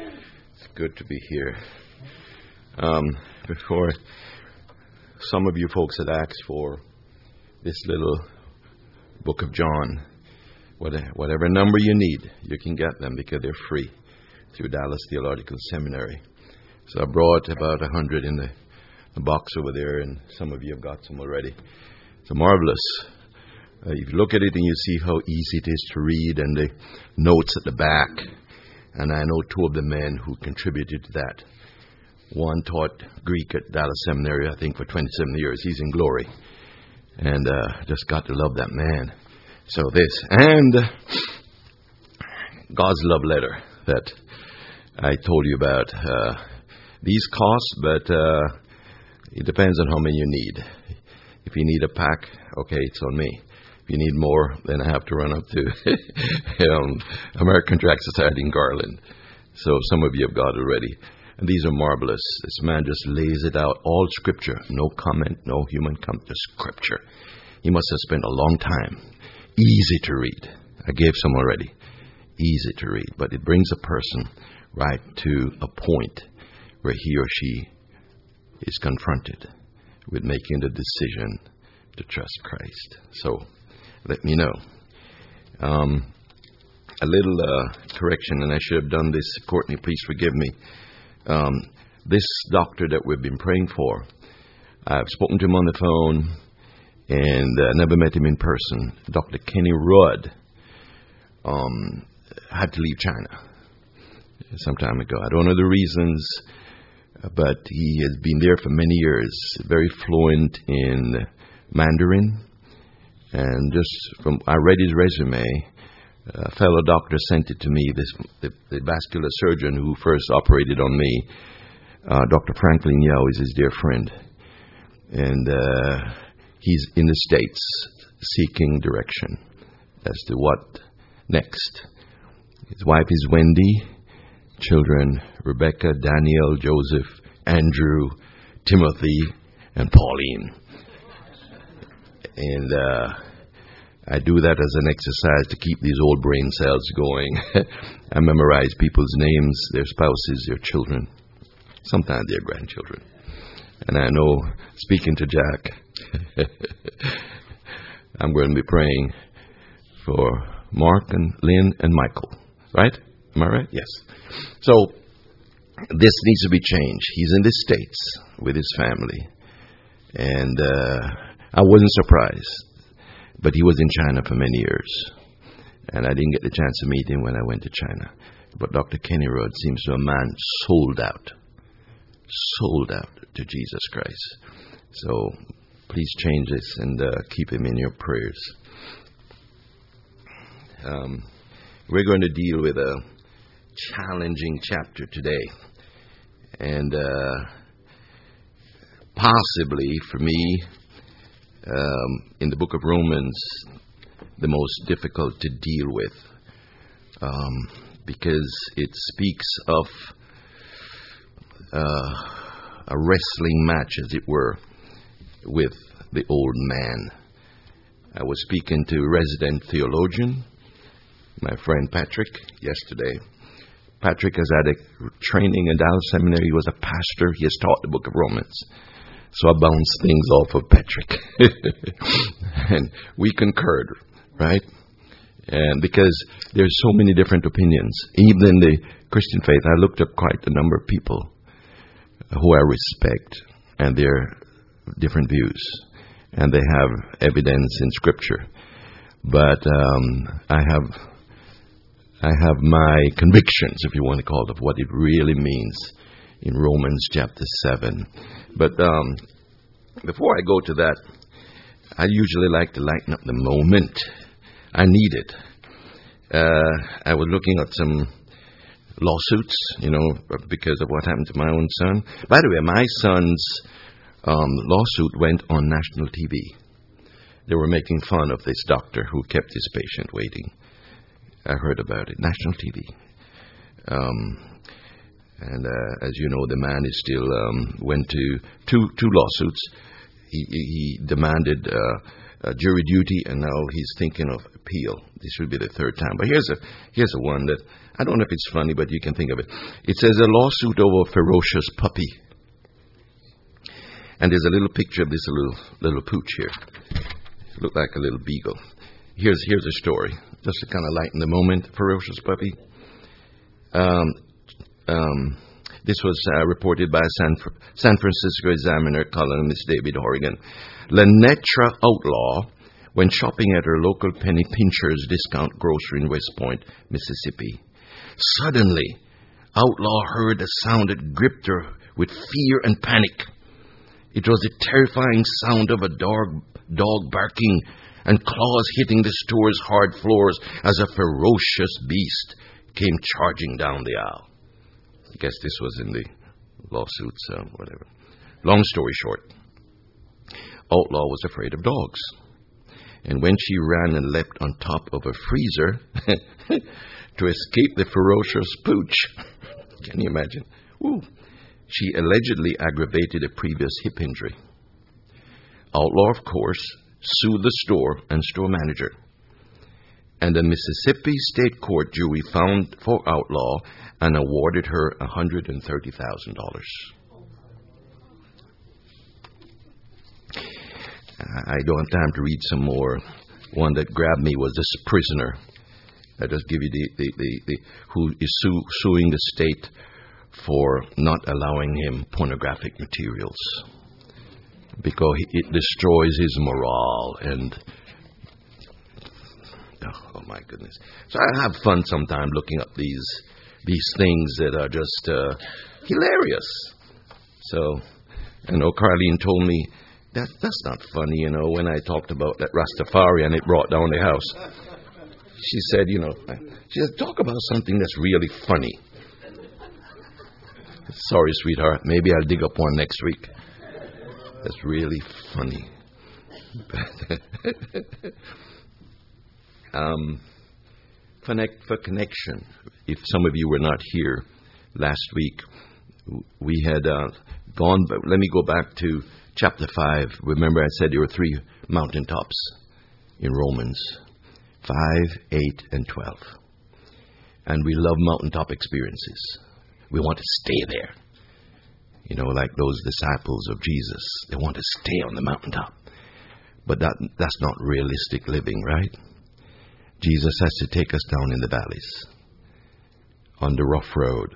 It's good to be here. Before, some of you folks had asked for this little book of John. Whatever number you need, you can get them because they're free through Dallas Theological Seminary. So I brought about 100 in the box over there, and some of you have got some already. It's marvelous. If you look at it and you see how easy it is to read, and the notes at the back. And I know two of the men who contributed to that. One taught Greek at Dallas Seminary, I think, for 27 years. He's in glory. And just got to love that man. So this. And God's love letter that I told you about. These cost, but it depends on how many you need. If you need a pack, okay, it's on me. If you need more, then I have to run up to American Tract Society in Garland. So some of you have got it already. And these are marvelous. This man just lays it out. All Scripture. No comment, no human comment. Just Scripture. He must have spent a long time. Easy to read. I gave some already. Easy to read. But it brings a person right to a point where he or she is confronted with making the decision to trust Christ. So, let me know. A little correction, and I should have done this. Courtney, please forgive me. This doctor that we've been praying for, I've spoken to him on the phone and never met him in person. Dr. Kenny Rudd had to leave China some time ago. I don't know the reasons, but he has been there for many years, very fluent in Mandarin. And just from, I read his resume. A fellow doctor sent it to me. The vascular surgeon who first operated on me, Dr. Franklin Yao, is his dear friend. And he's in the States seeking direction as to what next. His wife is Wendy. Children, Rebecca, Daniel, Joseph, Andrew, Timothy, and Pauline. And I do that as an exercise to keep these old brain cells going. I memorize people's names, their spouses, their children, sometimes their grandchildren. And I know, speaking to Jack, I'm going to be praying for Mark and Lynn and Michael. Right? Am I right? Yes. So, this needs to be changed. He's in the States with his family. And I wasn't surprised, but he was in China for many years, and I didn't get the chance to meet him when I went to China. But Dr. Kenny Rudd seems to be a man sold out to Jesus Christ. So please change this and keep him in your prayers. We're going to deal with a challenging chapter today, and possibly for me, in the book of Romans, the most difficult to deal with, because it speaks of a wrestling match, as it were, with the old man. I was speaking to a resident theologian, my friend Patrick, yesterday. Patrick has had a training in Dallas Seminary. He was a pastor. He has taught the book of Romans. So I bounced things off of Patrick. And we concurred, right? And because there's so many different opinions. Even in the Christian faith, I looked up quite a number of people who I respect and their different views. And they have evidence in Scripture. But I have my convictions, if you want to call it, of what it really means in Romans chapter 7. But before I go to that, I usually like to lighten up the moment. I need it. I was looking at some lawsuits, because of what happened to my own son. By the way, my son's lawsuit went on national TV. They were making fun of this doctor who kept his patient waiting. I heard about it. National TV. And as you know, the man is still went to two lawsuits. He demanded jury duty, and now he's thinking of appeal. This will be the third time. But here's a one that, I don't know if it's funny, but you can think of it. It says a lawsuit over a ferocious puppy. And there's a little picture of this little pooch here. It looked like a little beagle. Here's a story, just to kind of lighten the moment. Ferocious puppy. This was reported by San Francisco Examiner columnist David Horrigan. Lenetra Outlaw, when shopping at her local Penny Pincher's discount grocery in West Point, Mississippi. Suddenly, Outlaw heard a sound that gripped her with fear and panic. It was the terrifying sound of a dog barking and claws hitting the store's hard floors as a ferocious beast came charging down the aisle. I guess this was in the lawsuits, whatever. Long story short, Outlaw was afraid of dogs. And when she ran and leapt on top of a freezer to escape the ferocious pooch, can you imagine? Woo. She allegedly aggravated a previous hip injury. Outlaw, of course, sued the store and store manager. And the Mississippi State Court jury found for Outlaw and awarded her $130,000. I don't have time to read some more. One that grabbed me was this prisoner. I just give you the who is suing the state for not allowing him pornographic materials because it destroys his morale and oh my goodness. So I have fun sometimes looking up these things that are just hilarious. So, Carlene told me that's not funny, when I talked about that Rastafari and it brought down the house. She said, talk about something that's really funny. Sorry, sweetheart. Maybe I'll dig up one next week. That's really funny. For connection, if some of you were not here last week, we had gone, but let me go back to chapter 5. Remember I said there were 3 mountaintops in Romans, 5, 8, and 12. And we love mountaintop experiences. We want to stay there. Like those disciples of Jesus. They want to stay on the mountaintop. But that's not realistic living, right? Jesus has to take us down in the valleys, on the rough road.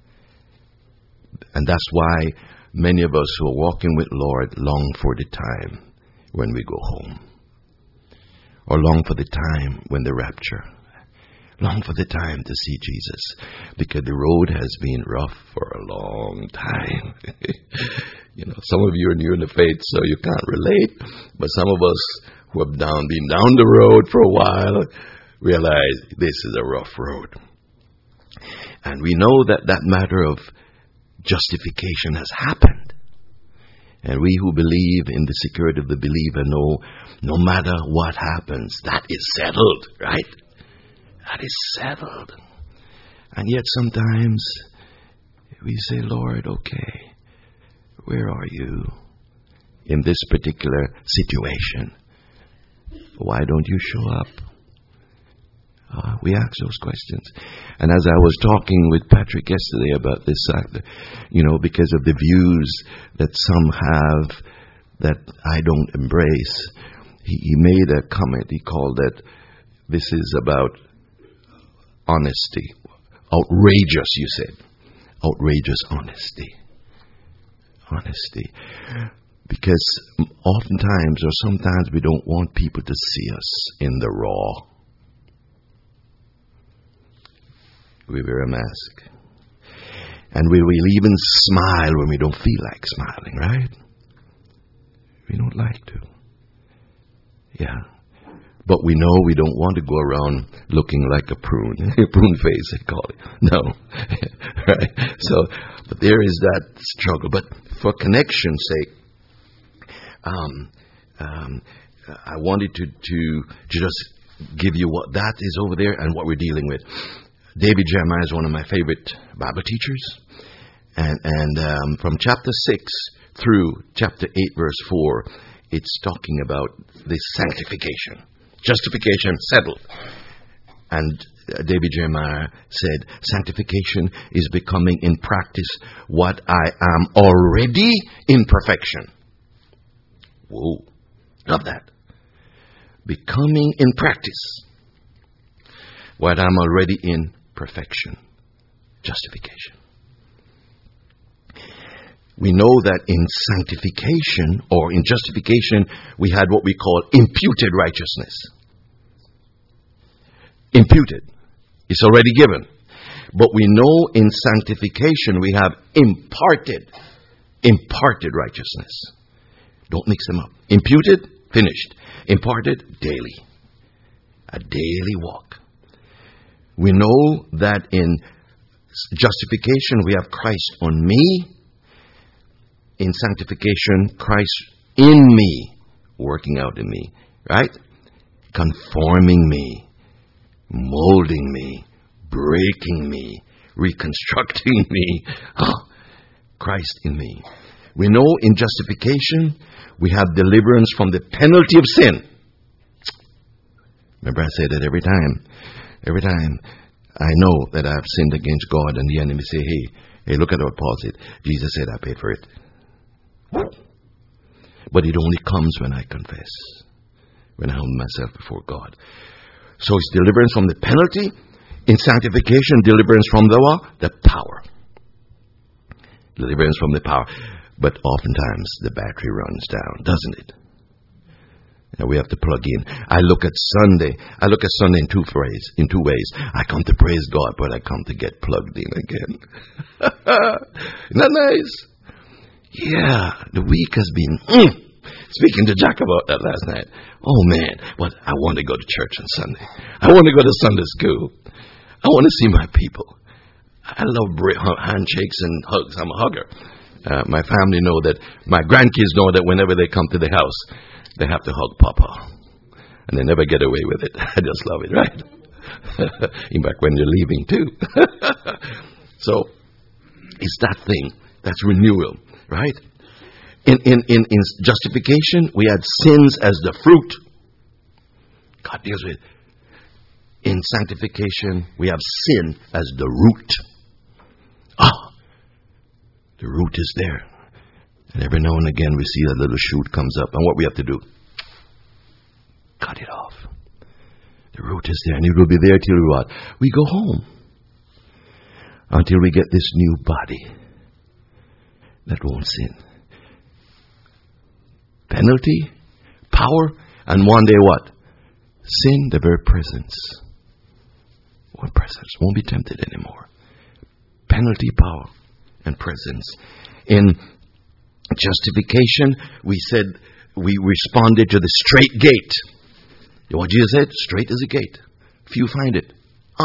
And that's why many of us who are walking with Lord long for the time when we go home. Or long for the time when the rapture. Long for the time to see Jesus, because the road has been rough for a long time. Some of you are new in the faith, so you can't relate. But some of us who have been down the road for a while realize this is a rough road. And we know that matter of justification has happened. And we who believe in the security of the believer know no matter what happens, that is settled, right? That is settled. And yet sometimes we say, Lord, okay, where are you in this particular situation? Why don't you show up? We ask those questions. And as I was talking with Patrick yesterday about this, because of the views that some have that I don't embrace, he made a comment. He called that this is about honesty. Outrageous, you said. Outrageous honesty. Honesty. Because oftentimes or sometimes we don't want people to see us in the raw. We wear a mask. And we will even smile when we don't feel like smiling, right? We don't like to. Yeah. But we know we don't want to go around looking like a prune. Prune face, they call it. No. Right? So, but there is that struggle. But for connection's sake, I wanted to just give you what that is over there and what we're dealing with. David Jeremiah is one of my favorite Bible teachers. And from chapter 6 through chapter 8, verse 4, it's talking about this sanctification. Justification, settled. And David Jeremiah said, sanctification is becoming in practice what I am already in perfection. Whoa, love that. Becoming in practice what I'm already in perfection. Justification. We know that in sanctification or in justification, we had what we call imputed righteousness. Imputed. It's already given. But we know in sanctification we have imparted righteousness. Don't mix them up. Imputed, finished. Imparted, daily. A daily walk. We know that in justification we have Christ on me. In sanctification, Christ in me, working out in me. Right? Conforming me. Molding me, breaking me, reconstructing me. Christ in me. We know in justification we have deliverance from the penalty of sin. Remember I say that every time. Every time I know that I've sinned against God and the enemy say, hey, look at what Paul said. Jesus said I paid for it. But it only comes when I confess. When I humble myself before God. So it's deliverance from the penalty. In sanctification, deliverance from the what? The power. Deliverance from the power. But oftentimes the battery runs down, doesn't it? And we have to plug in. I look at Sunday in two ways. I come to praise God, but I come to get plugged in again. Isn't that nice? Yeah, the week has been... Speaking to Jack about that last night. Oh man, but I want to go to church on Sunday. I want to go to Sunday school. I want to see my people. I love handshakes and hugs. I'm a hugger. My family know that, my grandkids know that whenever they come to the house, they have to hug Papa. And they never get away with it. I just love it, right? In fact, when they're leaving too. So, it's that thing. That's renewal, right? In justification, we had sins as the fruit. God deals with it. In sanctification, we have sin as the root. The root is there. And every now and again we see that little shoot comes up. And what we have to do? Cut it off. The root is there. And it will be there till what? We go home. Until we get this new body that won't sin. Penalty, power, and one day what? Sin, the very presence. One presence. Won't be tempted anymore. Penalty, power, and presence. In justification, we said we responded to the straight gate. You know what Jesus said? Straight is a gate. Few find it.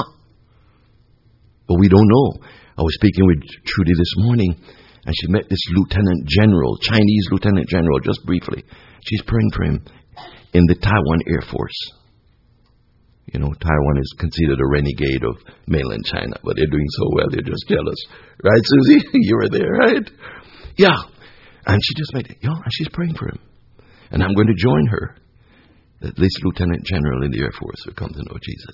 But we don't know. I was speaking with Trudy this morning, and she met this lieutenant general, Chinese lieutenant general, just briefly. She's praying for him in the Taiwan Air Force. You know, Taiwan is considered a renegade of mainland China, but they're doing so well, they're just jealous. Right, Susie? You were there, right? Yeah. And she just made it. Yeah, and she's praying for him. And I'm going to join her. That this lieutenant general in the Air Force will come to know Jesus.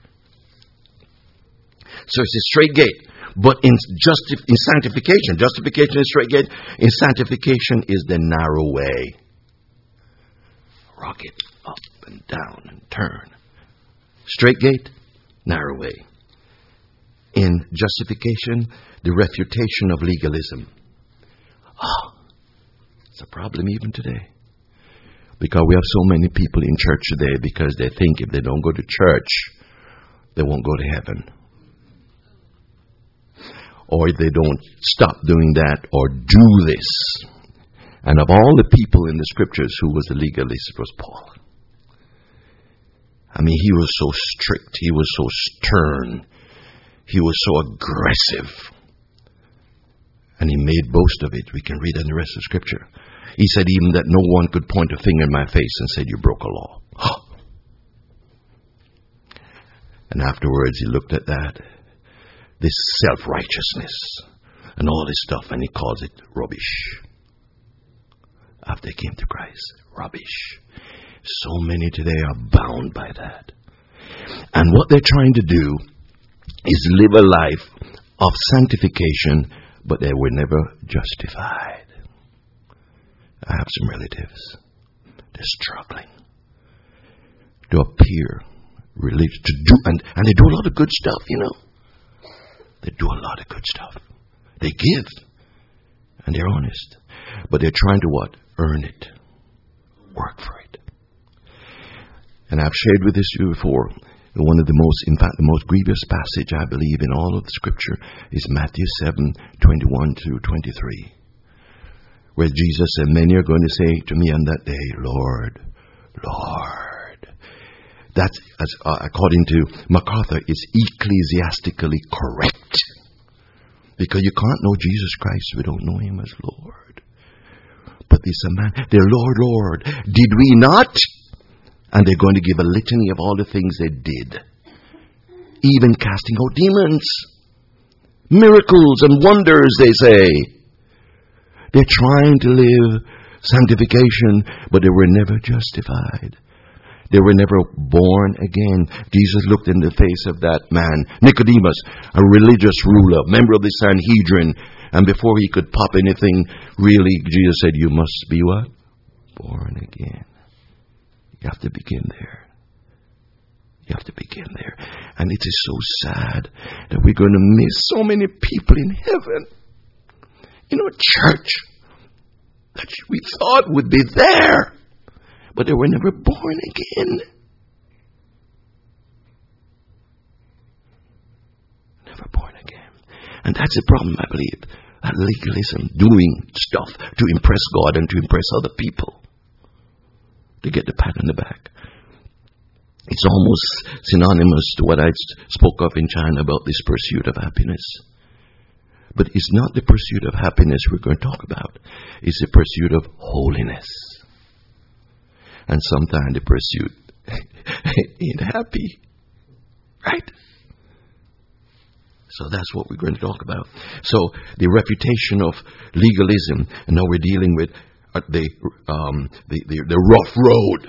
So it's a straight gate. But in sanctification, justification is straight gate. In sanctification is the narrow way. Rocket up and down and turn. Straight gate, narrow way. In justification, the refutation of legalism. It's a problem even today. Because we have so many people in church today because they think if they don't go to church, they won't go to heaven. Or if they don't stop doing that or do this. And of all the people in the scriptures who was the legalist, it was Paul. I mean, he was so strict. He was so stern. He was so aggressive. And he made boast of it. We can read in the rest of Scripture. He said even that no one could point a finger in my face and say, you broke a law. And afterwards he looked at that. This self-righteousness and all this stuff, and he calls it rubbish. after they came to Christ. Rubbish. So many today are bound by that. And what they're trying to do is live a life of sanctification, but they were never justified. I have some relatives. They're struggling to appear religious, to do, and they do a lot of good stuff, you know. They do a lot of good stuff. They give, and they're honest. But they're trying to what? Earn it. Work for it. And I've shared with this you before. One of the most, in fact, the most grievous passage, I believe, in all of the Scripture is Matthew 7:21 through 23. Where Jesus said, many are going to say to me on that day, Lord, Lord. That, according to MacArthur, is ecclesiastically correct. Because you can't know Jesus Christ if you don't know Him as Lord. But this man, their Lord, Lord, did we not? And they're going to give a litany of all the things they did. Even casting out demons. Miracles and wonders, they say. They're trying to live sanctification, but they were never justified. They were never born again. Jesus looked in the face of that man, Nicodemus, a religious ruler, member of the Sanhedrin. And before he could pop anything, really, Jesus said, you must be what? Born again. You have to begin there. You have to begin there. And it is so sad that we're going to miss so many people in heaven. You know, church that we thought would be there, but they were never born again. Never born again. And that's the problem, I believe. That legalism, doing stuff to impress God and to impress other people. To get the pat on the back. It's almost synonymous to what I spoke of in China about this pursuit of happiness. But it's not the pursuit of happiness we're going to talk about. It's the pursuit of holiness. And sometimes the pursuit ain't happy. Right? So that's what we're going to talk about. So the refutation of legalism, and now we're dealing with the rough road.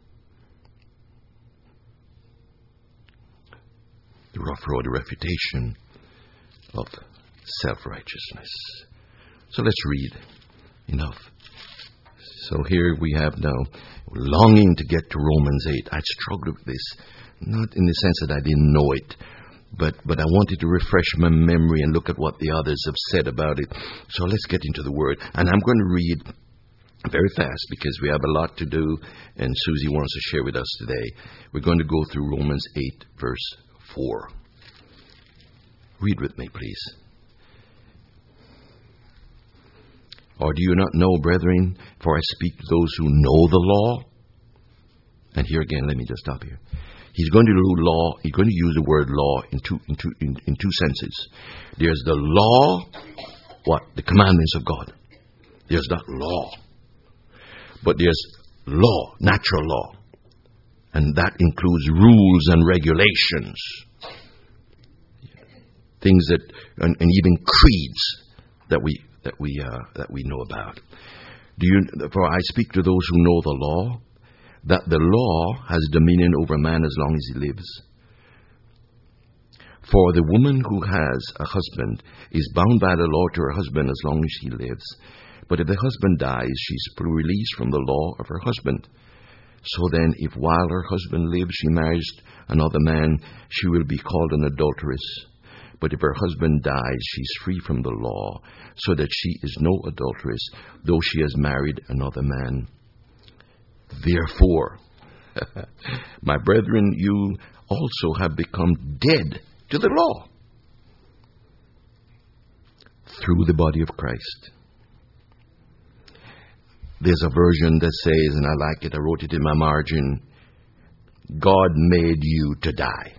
The rough road, the refutation of self-righteousness. So let's read. Enough. So here we have now longing to get to Romans 8. I struggled with this, not in the sense that I didn't know it, but I wanted to refresh my memory and look at what the others have said about it. So let's get into the Word. And I'm going to read very fast because we have a lot to do and Susie wants to share with us today. We're going to go through Romans 8 verse 4. Read with me, please. Or do you not know, brethren, for I speak to those who know the law? And here again, let me just stop here. He's going to do law. He's going to use the word law in two senses. There's the law, what? The commandments of God. There's that law. But there's law, natural law. And that includes rules and regulations. Things that, and even creeds that we know about. For I speak to those who know the law, that the law has dominion over man as long as he lives. For the woman who has a husband is bound by the law to her husband as long as she lives. But if the husband dies, she's released from the law of her husband. So then, if while her husband lives she marries another man, she will be called an adulteress. But if her husband dies, she's free from the law, so that she is no adulteress, though she has married another man. Therefore, my brethren, you also have become dead to the law through the body of Christ. There's a version that says, and I like it, I wrote it in my margin, God made you to die.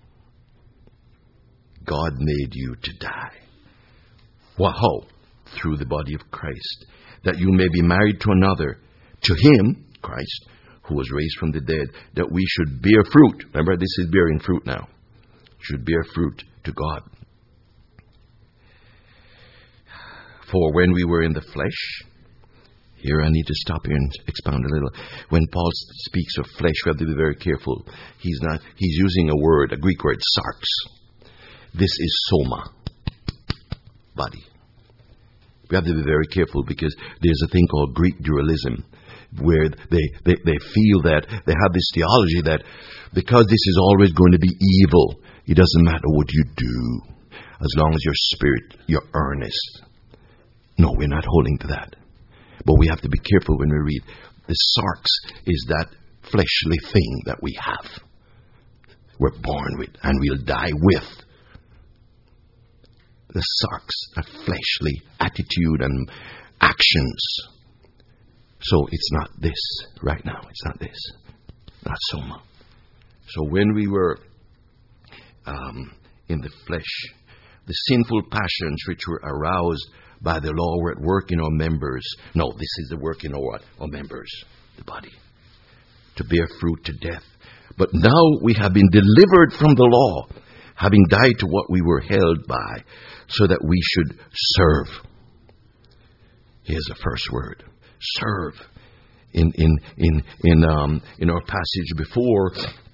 God made you to die. Well, how? Through the body of Christ. That you may be married to another, to Him, Christ, who was raised from the dead, that we should bear fruit. Remember, this is bearing fruit now. Should bear fruit to God. For when we were in the flesh, Here I need to stop here and expound a little. When Paul speaks of flesh, we have to be very careful. He's using a word, a Greek word, sarx. This is soma, body. We have to be very careful because there's a thing called Greek dualism, where they feel that they have this theology that because this is always going to be evil, it doesn't matter what you do, as long as your spirit, you're earnest. No, we're not holding to that. But we have to be careful when we read. The sarx is that fleshly thing that we have. We're born with and we'll die with. The sarx, a fleshly attitude and actions. So it's not this right now. It's not this. Not soma. So when we were in the flesh, the sinful passions which were aroused by the law were at work in our members. No, this is the work in our what? Our members, the body. To bear fruit to death. But now we have been delivered from the law, having died to what we were held by, so that we should serve. Here's the first word. Serve. In our passage before,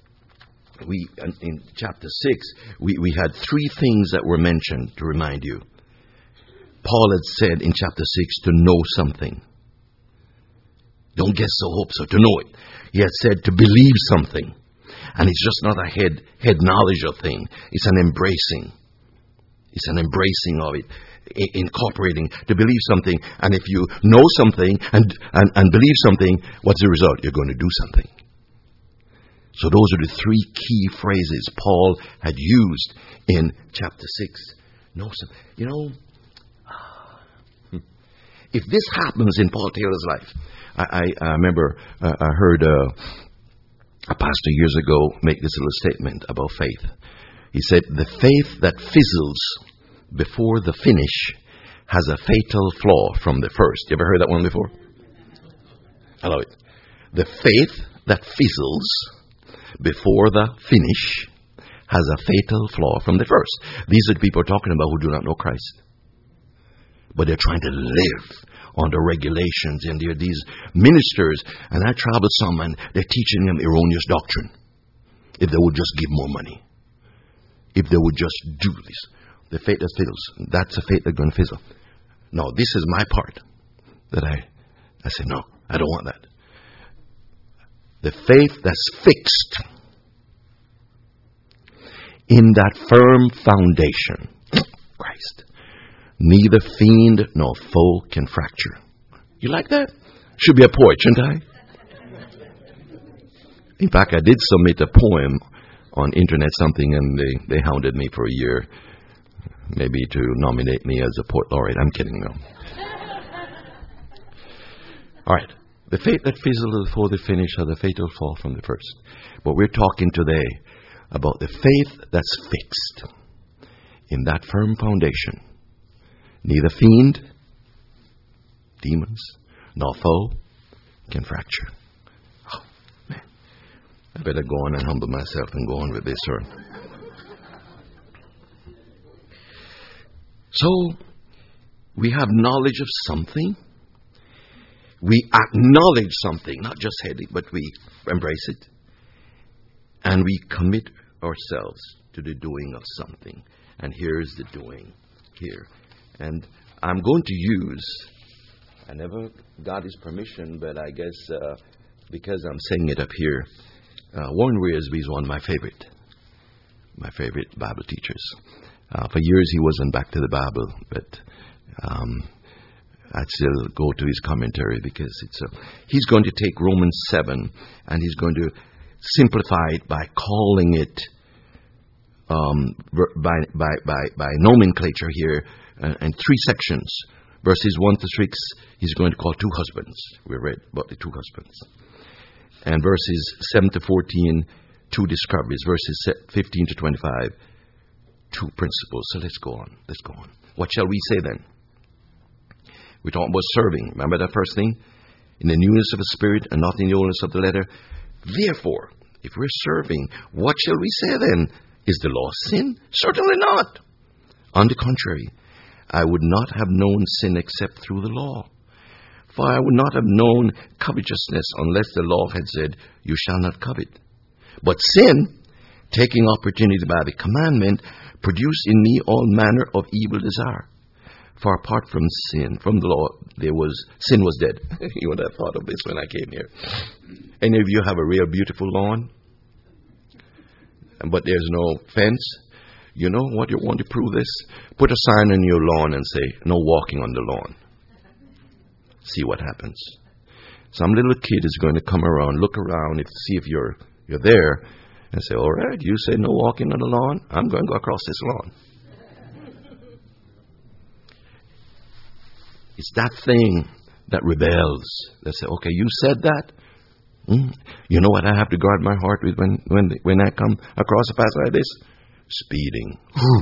in chapter 6, we had three things that were mentioned to remind you. Paul had said in chapter 6 to know something. Don't get so hopes or to know it. He had said to believe something. And it's just not a head knowledge of thing. It's an embracing. It's an embracing of it. Incorporating to believe something. And if you know something and believe something, what's the result? You're going to do something. So those are the three key phrases Paul had used in chapter 6. Know something. You know, if this happens in Paul Taylor's life, I remember I heard a pastor years ago make this little statement about faith. He said, the faith that fizzles before the finish has a fatal flaw from the first. You ever heard that one before? I love it. The faith that fizzles before the finish has a fatal flaw from the first. These are the people talking about who do not know Christ. But they're trying to live under regulations, and they're these ministers, and I travel some, and they're teaching them erroneous doctrine. If they would just give more money. If they would just do this. The faith that fizzles, that's a faith that's going to fizzle. No, this is my part. That I said, no, I don't want that. The faith that's fixed in that firm foundation, Christ. Neither fiend nor foe can fracture. You like that? Should be a poet, shouldn't I? In fact, I did submit a poem on internet something, and they hounded me for a year, maybe to nominate me as a poet laureate. I'm kidding, no. All right. The faith that fizzles before the finish has a fatal fall from the first. But we're talking today about the faith that's fixed in that firm foundation. Neither fiend, demons, nor foe can fracture. Oh, man. I better go on and humble myself and go on with this, sir. So, we have knowledge of something. We acknowledge something, not just head it, but we embrace it. And we commit ourselves to the doing of something. And here's the doing here. And I'm going to use, I never got his permission, but I guess because I'm saying it up here, Warren Wiersbe is one of my favorite Bible teachers. For years he wasn't back to the Bible, but I'd still go to his commentary because he's going to take Romans 7 and he's going to simplify it by calling it by nomenclature here. And three sections, verses 1 to 6, he's going to call two husbands. We read about the two husbands. And verses 7 to 14, two discoveries. Verses 15 to 25, two principles. So let's go on. What shall we say then? We're talking about serving. Remember that first thing? In the newness of the Spirit and not in the oldness of the letter. Therefore, if we're serving, what shall we say then? Is the law sin? Certainly not. On the contrary, I would not have known sin except through the law. For I would not have known covetousness unless the law had said, you shall not covet. But sin, taking opportunity by the commandment, produced in me all manner of evil desire. For apart from sin, from the law, sin was dead. You would have thought of this when I came here. Any of you have a real beautiful lawn, but there's no fence? You know what you want to prove this? Put a sign on your lawn and say, no walking on the lawn. See what happens. Some little kid is going to come around, look around, see if you're there, and say, all right, you say no walking on the lawn, I'm going to go across this lawn. It's that thing that rebels. They say, okay, you said that. You know what I have to guard my heart with when I come across a path like this? Speeding.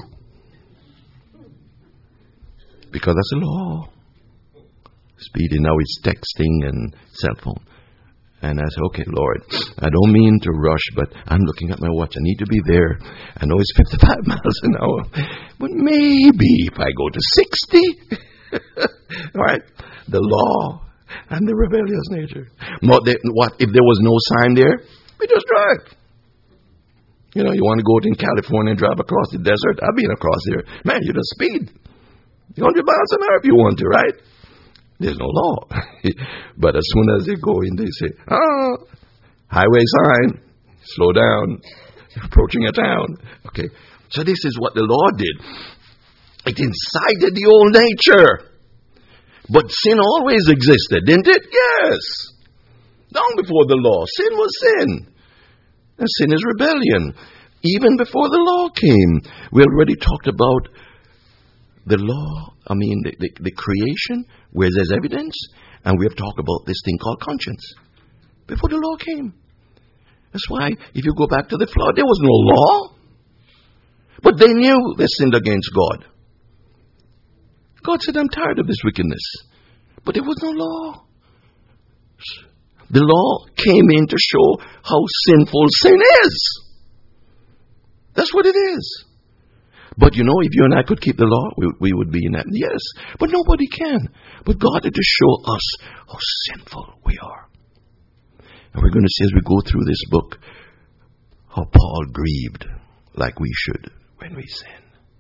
Because that's a law. Speeding. Now it's texting and cell phone. And I say, okay, Lord, I don't mean to rush, but I'm looking at my watch. I need to be there. I know it's 55 miles an hour. But maybe if I go to 60... All right, the law and the rebellious nature. What if there was no sign there? We just drive. You know, you want to go in California and drive across the desert? I've been across there. Man, you just speed 100 miles an hour if you want to, right? There's no law. But as soon as they go in, they say, highway sign, slow down, approaching a town. Okay, so this is what the law did. It incited the old nature. But sin always existed, didn't it? Yes. Long before the law, sin was sin. And sin is rebellion. Even before the law came, we already talked about the law, the creation, where there's evidence. And we have talked about this thing called conscience. Before the law came. That's why, if you go back to the flood, there was no law. But they knew they sinned against God. God said, I'm tired of this wickedness. But there was no law. The law came in to show how sinful sin is. That's what it is. But you know, if you and I could keep the law, we would be in that. Yes, but nobody can. But God had to show us how sinful we are. And we're going to see as we go through this book how Paul grieved like we should when we sin.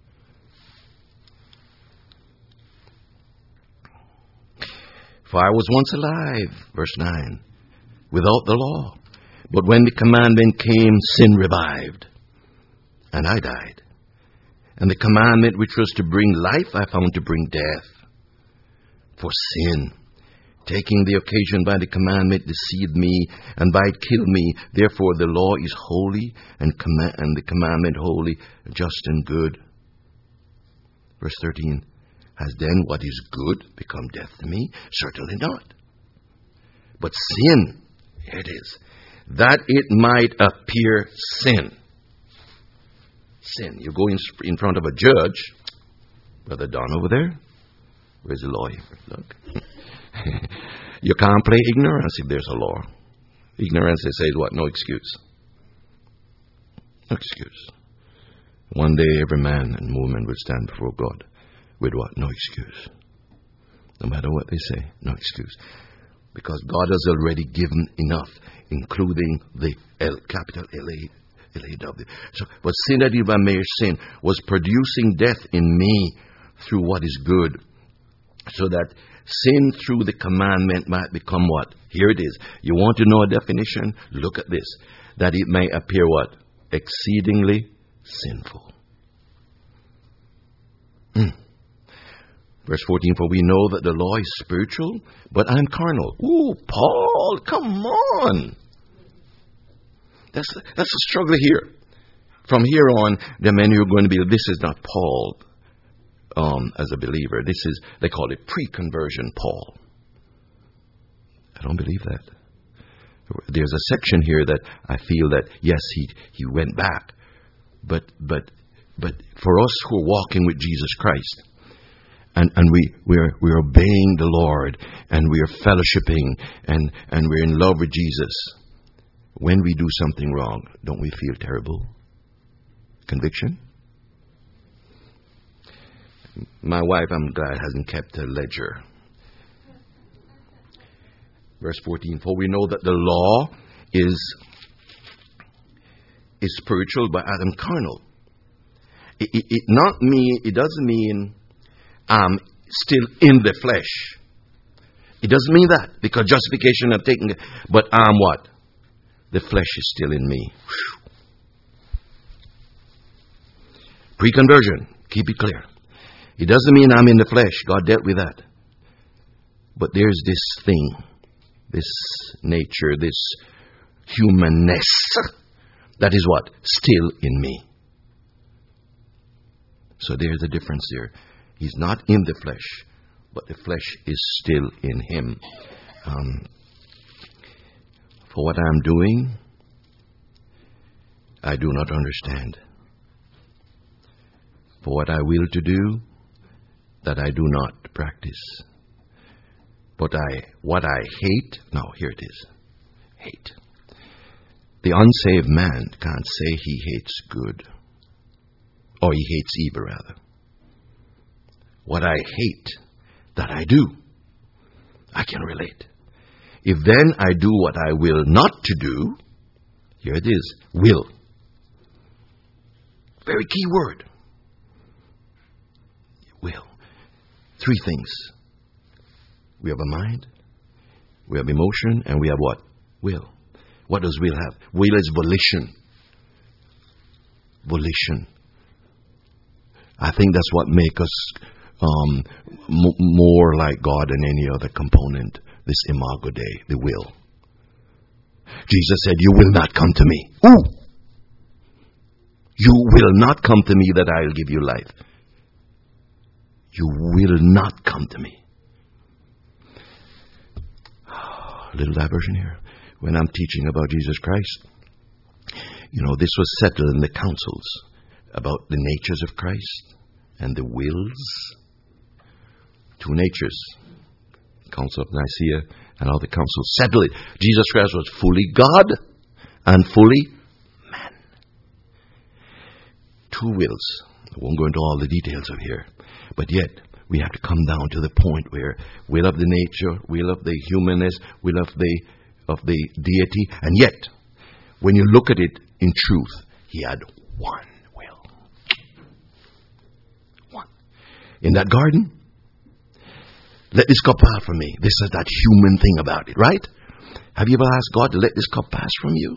For I was once alive, verse 9, without the law. But when the commandment came, sin revived, and I died. And the commandment which was to bring life, I found to bring death. For sin, taking the occasion by the commandment, deceived me, and by it killed me. Therefore the law is holy, and the commandment holy, just and good. Verse 13. Has then what is good become death to me? Certainly not. But sin, here it is, that it might appear sin. Sin. You go in front of a judge. Brother Don over there. Where's the lawyer? Look. You can't play ignorance if there's a law. Ignorance, they say, is what? No excuse. No excuse. One day every man and woman will stand before God. With what? No excuse. No matter what they say, no excuse. Because God has already given enough, including the L, capital L-A-W. So, but sin that if I may sin was producing death in me through what is good. So that sin through the commandment might become what? Here it is. You want to know a definition? Look at this. That it may appear what? Exceedingly sinful. Verse 14, for we know that the law is spiritual, but I'm carnal. Ooh, Paul, come on. That's a struggle here. From here on, the men who are going to be, this is not Paul as a believer. This is, they call it pre-conversion Paul. I don't believe that. There's a section here that I feel that, yes, he went back. But for us who are walking with Jesus Christ, and we're obeying the Lord, and we're fellowshipping, and we're in love with Jesus. When we do something wrong, don't we feel terrible? Conviction? My wife, I'm glad, hasn't kept a ledger. Verse 14, for we know that the law is spiritual, but Adam carnal. It doesn't mean I'm still in the flesh. It doesn't mean that, because justification I've taken, but I'm what? The flesh is still in me. Pre-conversion, keep it clear. It doesn't mean I'm in the flesh. God dealt with that. But there's this thing, this nature, this humanness that is what? Still in me. So there's a difference there. He's not in the flesh, but the flesh is still in him. For what I'm doing, I do not understand. For what I will to do, that I do not practice. But what I hate, no, here it is. Hate. The unsaved man can't say he hates good. Or he hates evil, rather. What I hate, that I do. I can relate. If then I do what I will not to do, here it is, will. Very key word. Will. Three things. We have a mind, we have emotion, and we have what? Will. What does will have? Will is volition. Volition. I think that's what makes us more like God than any other component. This imago Dei, the will. Jesus said, you will not come to me. Ooh! You will not come to me that I'll give you life. You will not come to me. A little diversion here. When I'm teaching about Jesus Christ, this was settled in the councils about the natures of Christ and the wills. Two natures. Council of Nicaea and all the councils settled it. Jesus Christ was fully God and fully man. Two wills. I won't go into all the details of here. But yet, we have to come down to the point where will of the nature, will of the humanness, will of the deity. And yet, when you look at it in truth, he had one will. One. In that garden, let this cup pass from me. This is that human thing about it, right? Have you ever asked God to let this cup pass from you?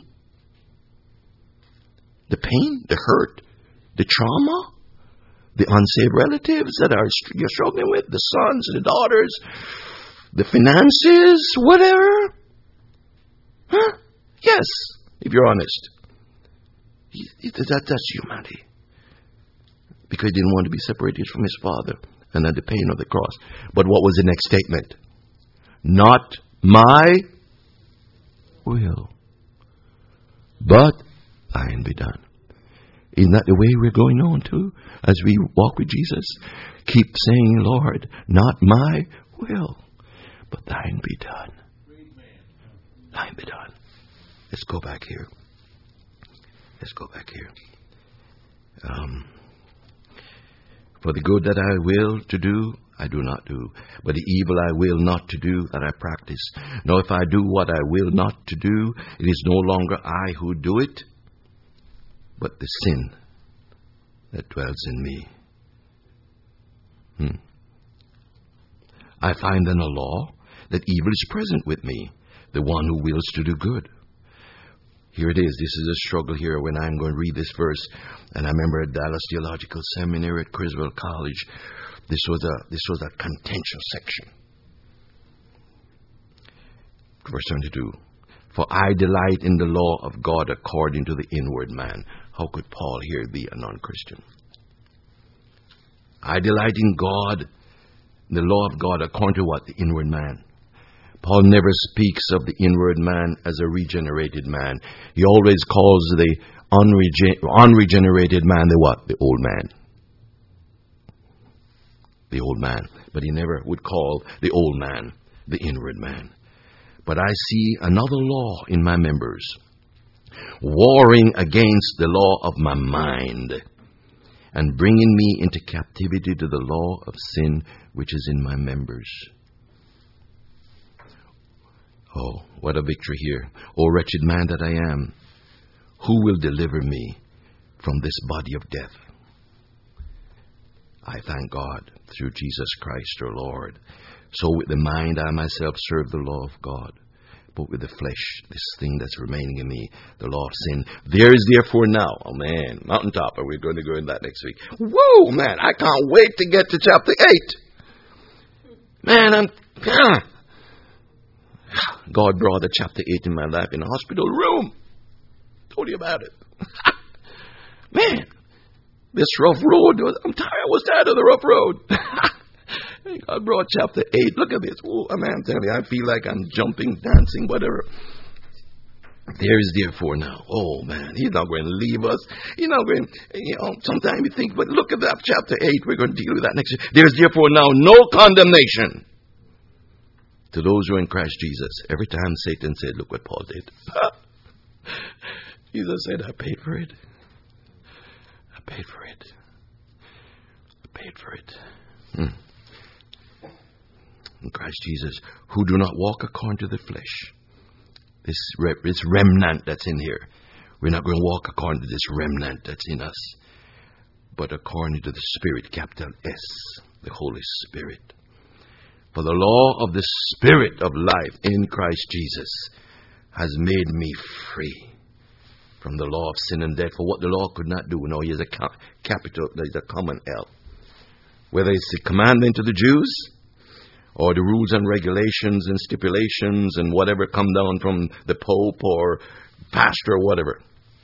The pain, the hurt, the trauma, the unsaved relatives that you're struggling with, the sons, the daughters, the finances, whatever. Huh? Yes, if you're honest. That's humanity. Because he didn't want to be separated from his Father and had the pain of the cross. But what was the next statement? Not my will, but thine be done. Isn't that the way we're going on too? As we walk with Jesus, keep saying, Lord, not my will, but thine be done. Thine be done. Let's go back here. Let's go back here. For the good that I will to do, I do not do. But the evil I will not to do, that I practice. Now if I do what I will not to do, it is no longer I who do it, but the sin that dwells in me. I find in the law that evil is present with me, the one who wills to do good. Here it is. This is a struggle here when I'm going to read this verse. And I remember at Dallas Theological Seminary at Criswell College, this was a contentious section. Verse 22. For I delight in the law of God according to the inward man. How could Paul here be a non-Christian? I delight in God, the law of God according to what? The inward man. Paul never speaks of the inward man as a regenerated man. He always calls the unregenerated man the what? The old man. The old man. But he never would call the old man the inward man. But I see another law in my members, warring against the law of my mind, and bringing me into captivity to the law of sin which is in my members. Oh, what a victory here. O wretched man that I am, who will deliver me from this body of death? I thank God through Jesus Christ our Lord. So with the mind I myself serve the law of God, but with the flesh, this thing that's remaining in me, the law of sin. There is therefore now, oh man, mountaintop, and we're going to go in that next week. Whoa, man, I can't wait to get to chapter 8. Man, God brought the chapter 8 in my lap in a hospital room. Told you about it. Man, this rough road, I'm tired. I was tired of the rough road. God brought chapter 8. Look at this. Oh, man, I'm telling you, I feel like I'm jumping, dancing, whatever. There is therefore now. Oh, man, he's not going to leave us. He's not going, sometimes you think, but look at that chapter 8. We're going to deal with that next year. There is therefore now no condemnation to those who are in Christ Jesus. Every time Satan said, look what Paul did. Jesus said, I paid for it. I paid for it. I paid for it. In Christ Jesus, who do not walk according to the flesh. This remnant that's in here. We're not going to walk according to this remnant that's in us, but according to the Spirit, capital S, the Holy Spirit. For the law of the Spirit of life in Christ Jesus has made me free from the law of sin and death. For what the law could not do. No, here's a capital, there's a common L. Whether it's the commandment to the Jews, or the rules and regulations and stipulations and whatever come down from the Pope or pastor or whatever.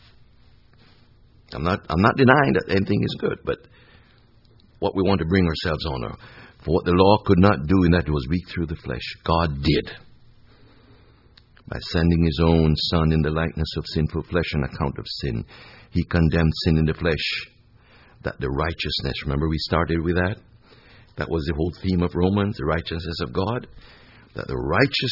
I'm not denying that anything is good, but what we want to bring ourselves on are, for what the law could not do in that it was weak through the flesh, God did. By sending his own Son in the likeness of sinful flesh on account of sin, he condemned sin in the flesh, that the righteousness, remember we started with that? That was the whole theme of Romans, the righteousness of God. That the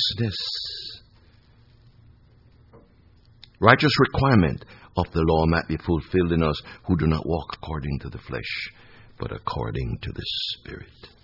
righteous requirement of the law might be fulfilled in us who do not walk according to the flesh, but according to the Spirit.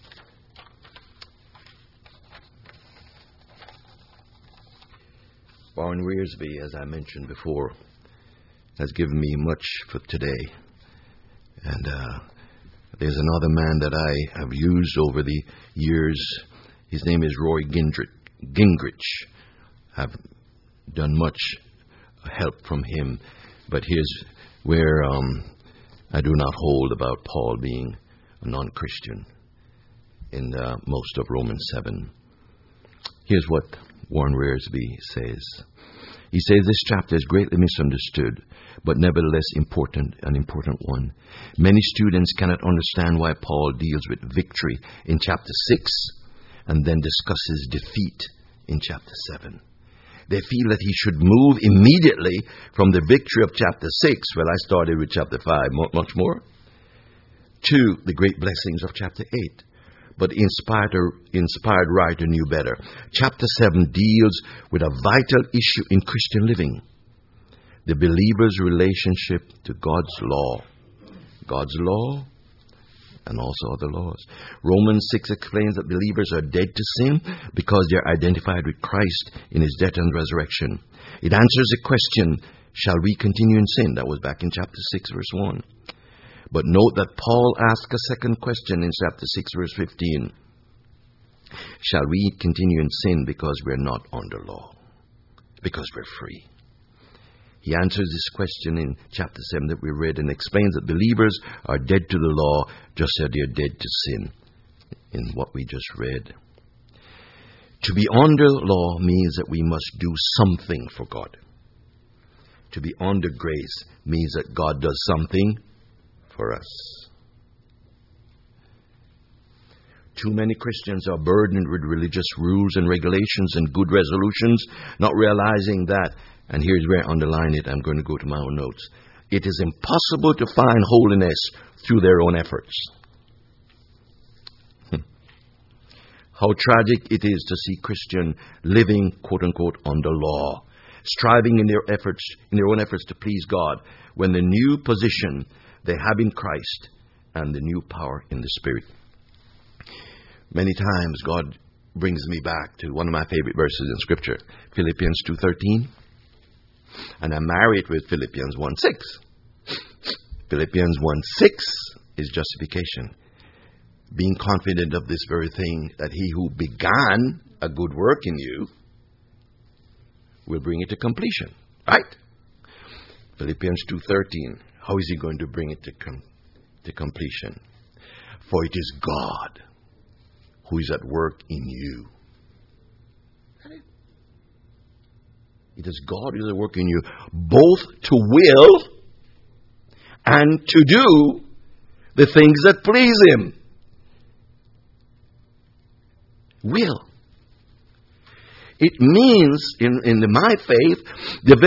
Warren Wiersbe, as I mentioned before, has given me much for today. And there's another man that I have used over the years. His name is Roy Gingrich. I've done much help from him. But here's where I do not hold about Paul being a non-Christian in most of Romans 7. Here's what Warren Wiersbe says. He says this chapter is greatly misunderstood, but nevertheless an important one. Many students cannot understand why Paul deals with victory in chapter 6 and then discusses defeat in chapter 7. They feel that he should move immediately from the victory of chapter 6, well, I started with chapter 5, much more, to the great blessings of chapter 8. But inspired writer knew better. Chapter 7 deals with a vital issue in Christian living. The believer's relationship to God's law. God's law and also other laws. Romans 6 explains that believers are dead to sin because they are identified with Christ in his death and resurrection. It answers the question, shall we continue in sin? That was back in chapter 6 verse 1. But note that Paul asks a second question in chapter 6 verse 15. Shall we continue in sin because we're not under law? Because we're free. He answers this question in chapter 7 that we read and explains that believers are dead to the law just as they're dead to sin in what we just read. To be under law means that we must do something for God. To be under grace means that God does something for us. Too many Christians are burdened with religious rules and regulations and good resolutions, not realizing that, and here's where I underline it, I'm going to go to my own notes, it is impossible to find holiness through their own efforts. How tragic it is to see Christian living, quote unquote, under law, striving in their own efforts to please God, when the new position they have in Christ and the new power in the Spirit. Many times God brings me back to one of my favorite verses in Scripture, Philippians 2:13. And I marry it with Philippians 1:6. Philippians 1:6 is justification. Being confident of this very thing, that he who began a good work in you will bring it to completion. Right? Philippians 2:13. How is he going to bring it to completion? For it is God who is at work in you. It is God who is at work in you, both to will and to do the things that please Him. Will. It means in my faith, the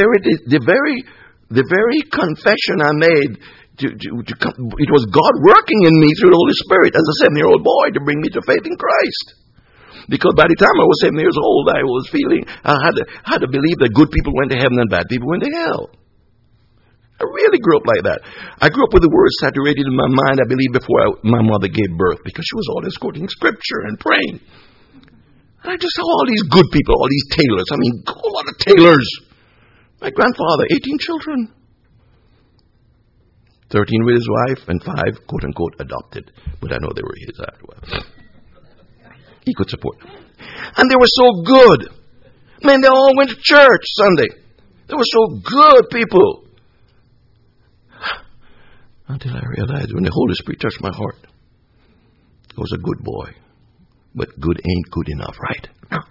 very confession I made, it was God working in me through the Holy Spirit as a 7-year-old boy to bring me to faith in Christ. Because by the time I was 7 years old, I was feeling, I had to believe that good people went to heaven and bad people went to hell. I really grew up like that. I grew up with the word saturated in my mind, I believe, before my mother gave birth, because she was always quoting Scripture and praying. And I just saw all these good people, all these tailors. I mean, a whole lot of tailors. My grandfather, 18 children. 13 with his wife and 5, quote-unquote, adopted. But I know they were his as well. He could support. And they were so good. Man, they all went to church Sunday. They were so good people. Until I realized when the Holy Spirit touched my heart, I was a good boy. But good ain't good enough, right? No.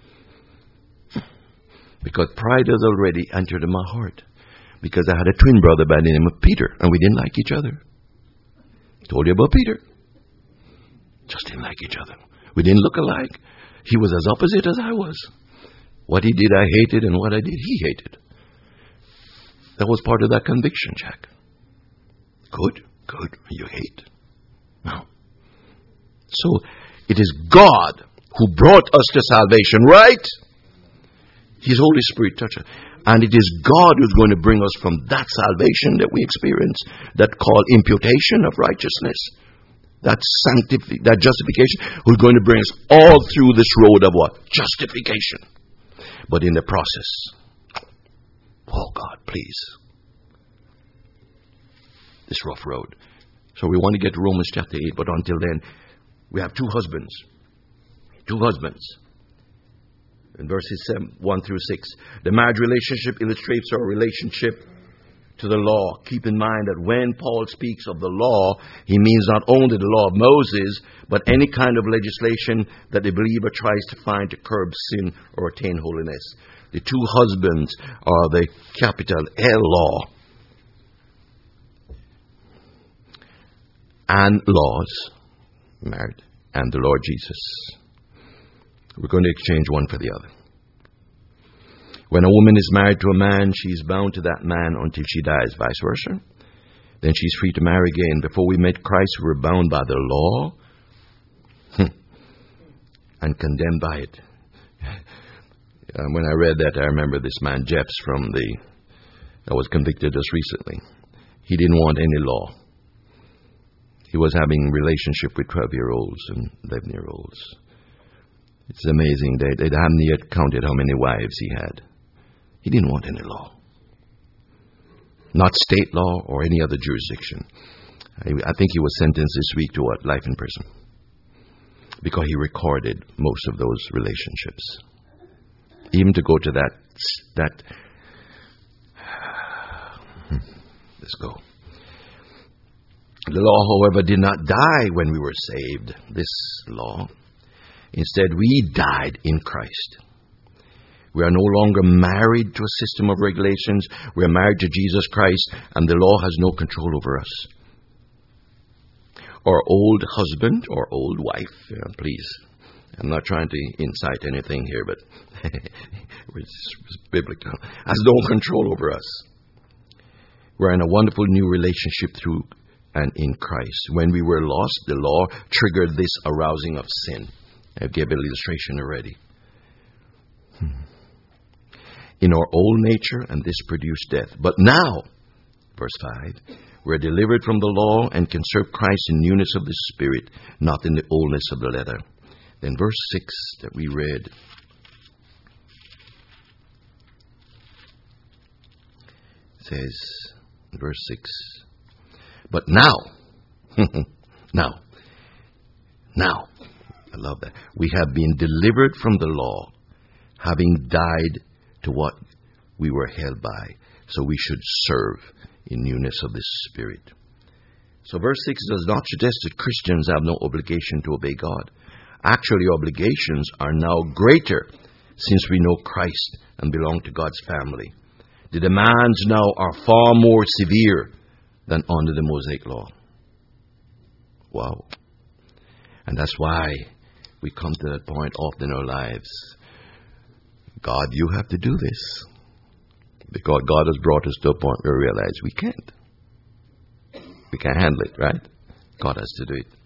Because pride has already entered in my heart. Because I had a twin brother by the name of Peter, and we didn't like each other. Told you about Peter. Just didn't like each other. We didn't look alike. He was as opposite as I was. What he did, I hated, and what I did, he hated. That was part of that conviction, Jack. Good. You hate? No. So, it is God who brought us to salvation, right? His Holy Spirit touched us. And it is God who's going to bring us from that salvation that we experience, that called imputation of righteousness, that justification, who's going to bring us all through this road of what? Justification. But in the process, oh God, please. This rough road. So we want to get to Romans chapter 8, but until then, we have two husbands. Two husbands. In verses 1 through 6. The marriage relationship illustrates our relationship to the law. Keep in mind that when Paul speaks of the law, he means not only the law of Moses, but any kind of legislation that the believer tries to find to curb sin or attain holiness. The two husbands are the capital L law and laws. Married, and the Lord Jesus. We're going to exchange one for the other. When a woman is married to a man, she is bound to that man until she dies, vice versa. Then she's free to marry again. Before we met Christ, we were bound by the law and condemned by it. When I read that, I remember this man, Jeps, that was convicted just recently. He didn't want any law. He was having relationship with 12-year-olds and 11-year-olds. It's amazing. They hadn't yet counted how many wives he had. He didn't want any law. Not state law or any other jurisdiction. I think he was sentenced this week to what? Life in prison. Because he recorded most of those relationships. Even to go to that. Let's go. The law, however, did not die when we were saved, this law. Instead, we died in Christ. We are no longer married to a system of regulations. We are married to Jesus Christ, and the law has no control over us. Our old husband or old wife, please. I'm not trying to incite anything here, but it's biblical. Has no control over us. We're in a wonderful new relationship through and in Christ. When we were lost, the law triggered this arousing of sin. I gave an illustration already. In our old nature, and this produced death. But now, verse 5, we're delivered from the law and can serve Christ in newness of the Spirit, not in the oldness of the letter. in verse 6 that we read, it says, in verse 6, but now, now, I love that. We have been delivered from the law, having died to what we were held by, so we should serve in newness of the Spirit. So verse 6 does not suggest that Christians have no obligation to obey God. Actually, obligations are now greater since we know Christ and belong to God's family. The demands now are far more severe than under the Mosaic law. Wow. And that's why we come to that point often in our lives. God, you have to do this. Because God has brought us to a point where we realize we can't. We can't handle it, right? God has to do it.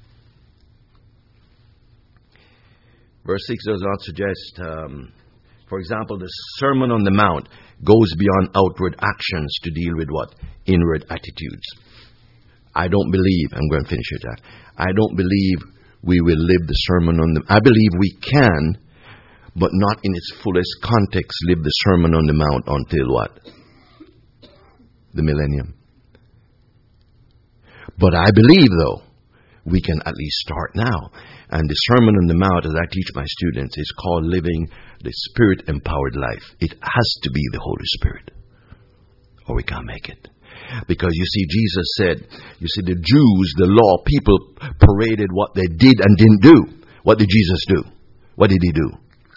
Verse 6 does not suggest, for example, the Sermon on the Mount goes beyond outward actions to deal with what? Inward attitudes. I don't believe, I'm going to finish with that. I don't believe we will live the Sermon on the Mount. I believe we can, but not in its fullest context, live the Sermon on the Mount until what? The millennium. But I believe, though, we can at least start now. And the Sermon on the Mount, as I teach my students, is called living the Spirit-empowered life. It has to be the Holy Spirit, or we can't make it. Because you see, Jesus said, you see, the Jews, the law, people paraded what they did and didn't do. What did Jesus do? What did he do?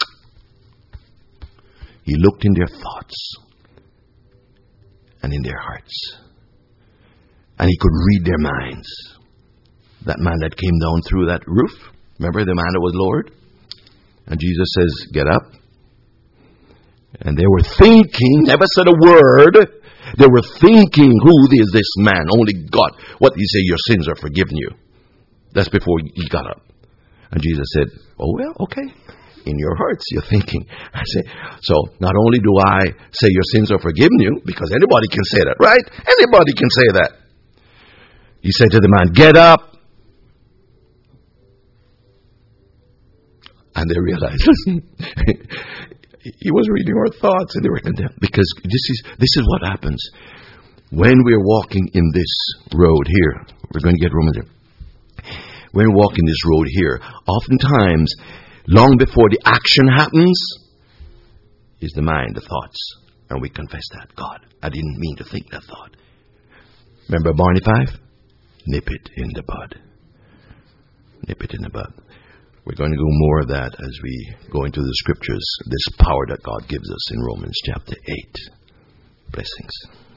He looked in their thoughts and in their hearts. And he could read their minds. That man that came down through that roof, remember the man that was lowered? And Jesus says, get up. And they were thinking, never said a word. They were thinking, who is this man? Only God. What did he say? Your sins are forgiven you. That's before he got up. And Jesus said, oh, well, okay. In your hearts, you're thinking. I say, so not only do I say your sins are forgiven you, because anybody can say that, right? Anybody can say that. He said to the man, get up. And they realized, he was reading our thoughts, and they were condemned. Because this is what happens when we're walking in this road here. We're going to get Romans here. When we're walking this road here, oftentimes, long before the action happens, is the mind, the thoughts. And we confess that. God, I didn't mean to think that thought. Remember Barney Fife? Nip it in the bud. Nip it in the bud. We're going to go more of that as we go into the scriptures, this power that God gives us in Romans chapter 8. Blessings.